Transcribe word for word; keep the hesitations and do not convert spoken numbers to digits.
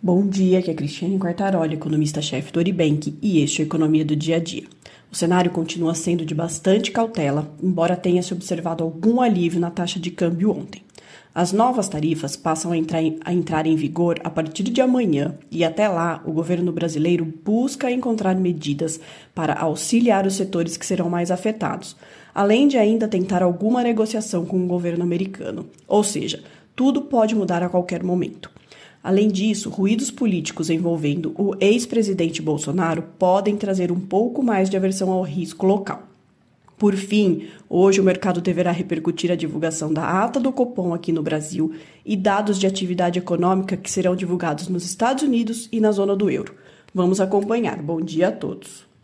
Bom dia, aqui é Cristiane Quartaroli, economista-chefe do Oribank, e este é a Economia do Dia a Dia. O cenário continua sendo de bastante cautela, embora tenha se observado algum alívio na taxa de câmbio ontem. As novas tarifas passam a entrar, em, a entrar em vigor a partir de amanhã e até lá o governo brasileiro busca encontrar medidas para auxiliar os setores que serão mais afetados, além de ainda tentar alguma negociação com o governo americano. Ou seja, tudo pode mudar a qualquer momento. Além disso, ruídos políticos envolvendo o ex-presidente Bolsonaro podem trazer um pouco mais de aversão ao risco local. Por fim, hoje o mercado deverá repercutir a divulgação da ata do Copom aqui no Brasil e dados de atividade econômica que serão divulgados nos Estados Unidos e na zona do euro. Vamos acompanhar. Bom dia a todos.